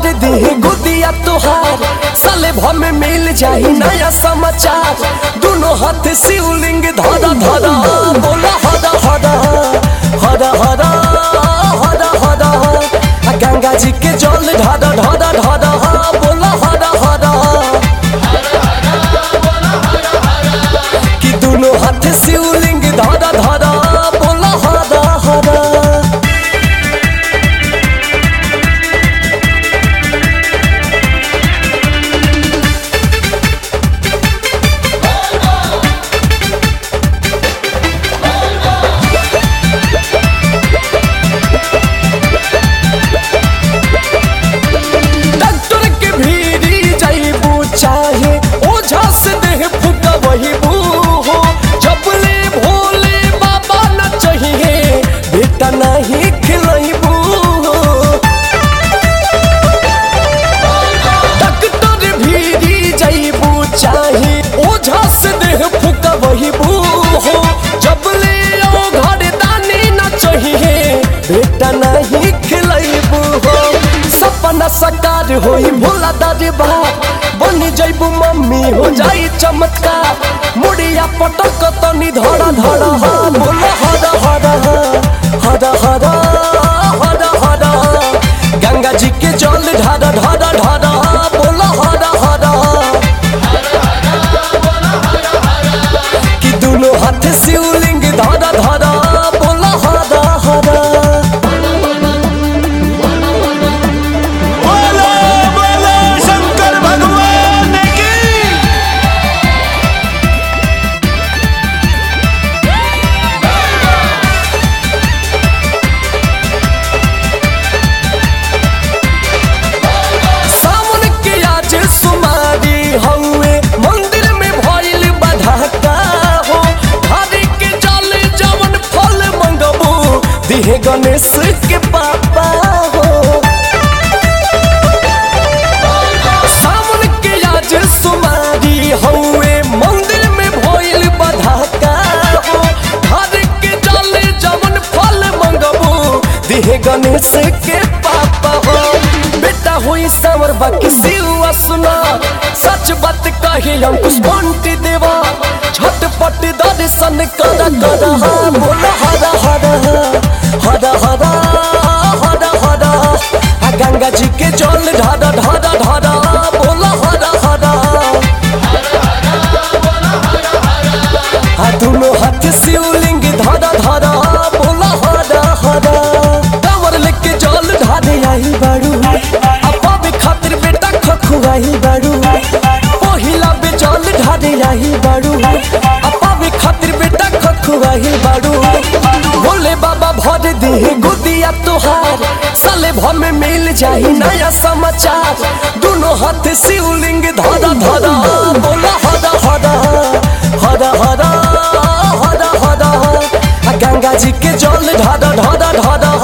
दी गुदिया तुहार साले भर में मिल जाही नया समाचार। दोनों हाथ शिवलिंग धरा धरा बोला हरा हरा हरा हरा हरा हरा। गंगा जी के जल ढादा ढादा ढादा बोला हरा हरा कि दोनों हाथ शिवलिंग धरा धरा बोला हरा हरा। नहीं खिलाइबू डॉक्टर भीरी जाइबू चाहे ओझा से देह फुका वहीबू हो। जब ले आओ घर दानी न चाहिए बेटा नहीं खिलाइबू हो। सपना साकार होई भोला दादी बा बनी जाइबू मम्मी हो जाई चमत्कार। मुड़िया पटक तनी धड़ा धड़ा बोला हरा हरा हरा हरा हरा हरा। गंगा जी के जल ढादा ढादा ढादा बोला हरा हरा कि दोनों हाथ शिवलिंग धादा धादा बोला हरा हरा। मंदिर में भइल बधाका हो धारी के जल जवन फल मंगबू दिहे गणेश के पापा हो। सावन के आज सुमारी हउए मंदिर में भइल बधाका हो धारी के जल जवन फल मंगबू दिहे गणेश के पापा हो। बेटा हुई सावर बाकी सिवा सुना सच बात कही अंकुश बंटी देवा झटपट दर्शन करा करा बोला हरा हरा हरा हरा हरा हरा। गंगा जी के जल ढादा ढादा ढादा बोला हरा हरा दोनों हाथ शिवलिंग धरा धरा बोला हरा हरा। कांवर लेके जल ढादे आई बारू अपा भी खातिर बेटा खखुआई बारू पहिला बे जल ढादे आई बारू अपा भी खातिर बेटा खखुआई बारू। भोले बाबा भर दी गुदिया तुहार साले भर में मिल जाही नया समाचार। दोनों हाथ शिवलिंग धरा धरा बोला हरा हरा हरा हरा हरा हरा। गंगा जी के जल ढादा ढादा ढादा